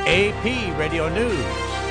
AP Radio News.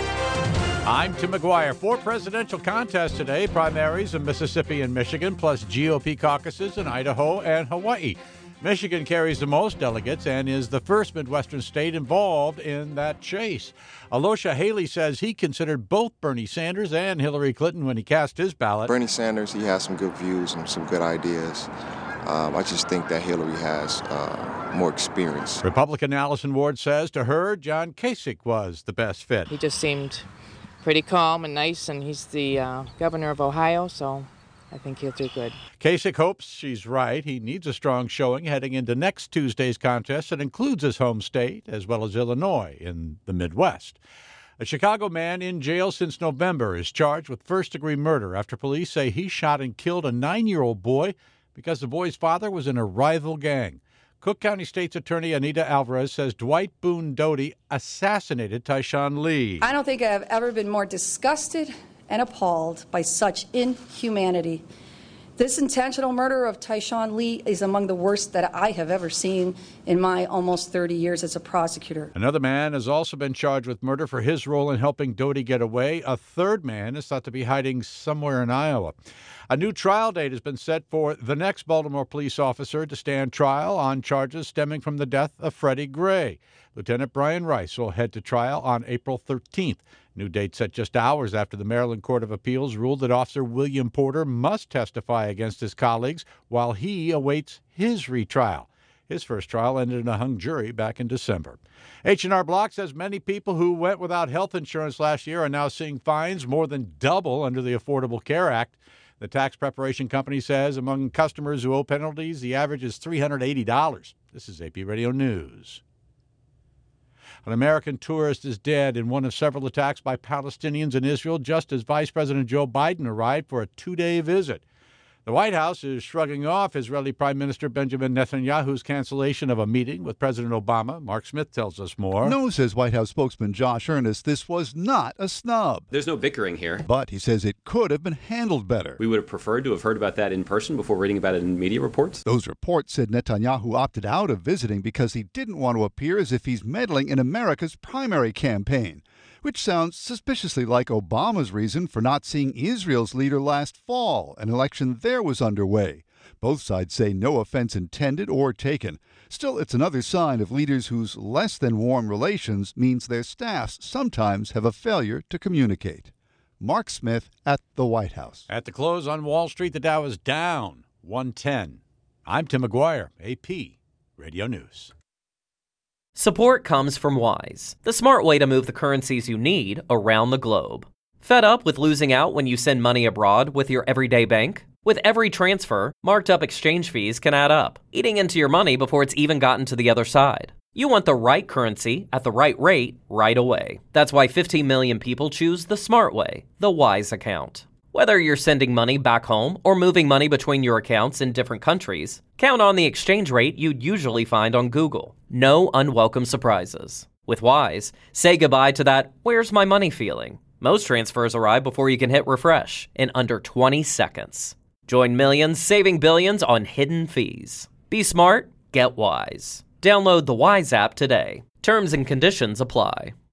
I'm Tim McGuire. 4 presidential contests today, primaries in Mississippi and Michigan, plus GOP caucuses in Idaho and Hawaii. Michigan carries the most delegates and is the first Midwestern state involved in that chase. Alosha Haley says he considered both Bernie Sanders and Hillary Clinton when he cast his ballot. Bernie Sanders, he has some good views and some good ideas. I just think that Hillary has more experience. Republican Allison Ward says to her, John Kasich was the best fit. He just seemed pretty calm and nice, and he's the governor of Ohio, so I think he'll do good. Kasich hopes she's right. He needs a strong showing heading into next Tuesday's contest that includes his home state as well as Illinois in the Midwest. A Chicago man in jail since November is charged with first-degree murder after police say he shot and killed a 9-year-old boy because the boy's father was in a rival gang. Cook County State's Attorney Anita Alvarez says Dwight Boone Doty assassinated Tyshawn Lee. I don't think I've ever been more disgusted and appalled by such inhumanity. This intentional murder of Tyshawn Lee is among the worst that I have ever seen in my almost 30 years as a prosecutor. Another man has also been charged with murder for his role in helping Doty get away. A third man is thought to be hiding somewhere in Iowa. A new trial date has been set for the next Baltimore police officer to stand trial on charges stemming from the death of Freddie Gray. Lieutenant Brian Rice will head to trial on April 13th. New date set just hours after the Maryland Court of Appeals ruled that Officer William Porter must testify against his colleagues while he awaits his retrial. His first trial ended in a hung jury back in December. H&R Block says many people who went without health insurance last year are now seeing fines more than double under the Affordable Care Act. The tax preparation company says among customers who owe penalties, the average is $380. This is AP Radio News. An American tourist is dead in one of several attacks by Palestinians in Israel just as Vice President Joe Biden arrived for a 2-day visit. The White House is shrugging off Israeli Prime Minister Benjamin Netanyahu's cancellation of a meeting with President Obama. Mark Smith tells us more. No, says White House spokesman Josh Earnest, this was not a snub. There's no bickering here. But he says it could have been handled better. We would have preferred to have heard about that in person before reading about it in media reports. Those reports said Netanyahu opted out of visiting because he didn't want to appear as if he's meddling in America's primary campaign, which sounds suspiciously like Obama's reason for not seeing Israel's leader last fall. An election there was underway. Both sides say no offense intended or taken. Still, it's another sign of leaders whose less than warm relations means their staffs sometimes have a failure to communicate. Mark Smith at the White House. At the close on Wall Street, the Dow is down 110. I'm Tim McGuire, AP Radio News. Support comes from Wise, the smart way to move the currencies you need around the globe. Fed up with losing out when you send money abroad with your everyday bank? With every transfer, marked up exchange fees can add up, eating into your money before it's even gotten to the other side. You want the right currency at the right rate right away. That's why 15 million people choose the smart way, the Wise account. Whether you're sending money back home or moving money between your accounts in different countries, count on the exchange rate you'd usually find on Google. No unwelcome surprises. With Wise, say goodbye to that "where's my money" feeling. Most transfers arrive before you can hit refresh in under 20 seconds. Join millions saving billions on hidden fees. Be smart, get Wise. Download the Wise app today. Terms and conditions apply.